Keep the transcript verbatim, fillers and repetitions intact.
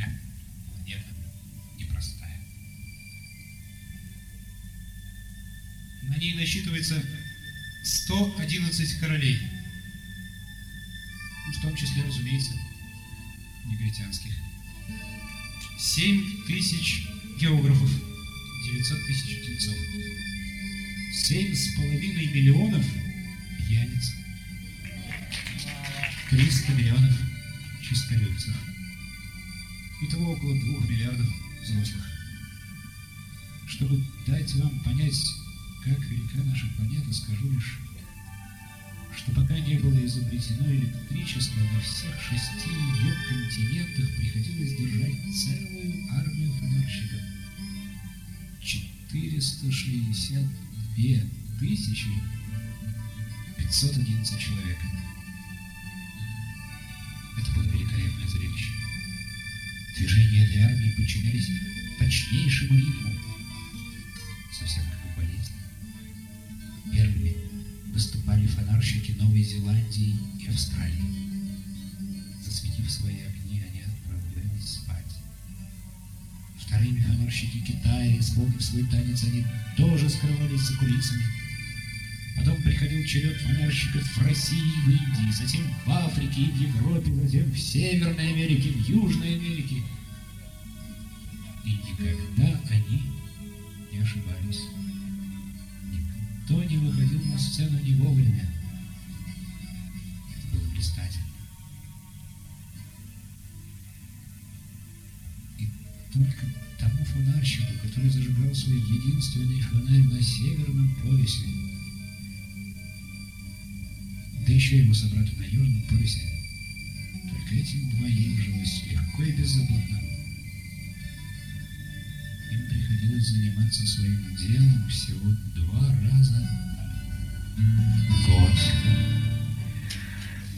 Земля. Планета непростая. На ней насчитывается сто одиннадцать королей. В том числе, разумеется, негритянских. семь тысяч географов, девятьсот тысяч птенцов. семь с половиной миллионов пьяниц. триста миллионов честолюбцев. Итого около двух миллиардов взрослых. Чтобы дать вам понять, как велика наша планета, скажу лишь, что пока не было изобретено электричество, на всех шести ее континентах приходилось держать целую армию фонарщиков. четыреста шестьдесят две тысячи пятьсот одиннадцать человек. Это было великолепное зрелище. Движения для армии подчинялись точнейшему ритму, совсем как в болезни. Первыми выступали фонарщики Новой Зеландии и Австралии. Засветив свои огни, они отправлялись спать. Вторыми фонарщики Китая, исполнив свой танец, они тоже скрывались за кулисами. Потом приходил черед фонарщиков в России и в Индии, затем в Африке и в Европе, затем в Северной Америке, в Южной Америке. И никогда они не ошибались. Никто не выходил на сцену не вовремя. Это было блистательно. И только тому фонарщику, который зажигал свой единственный фонарь на Северном полюсе, да еще его собрату на Южном полюсе, только этим двоим жилось легко и беззаботно. Им приходилось заниматься своим делом всего два раза в год.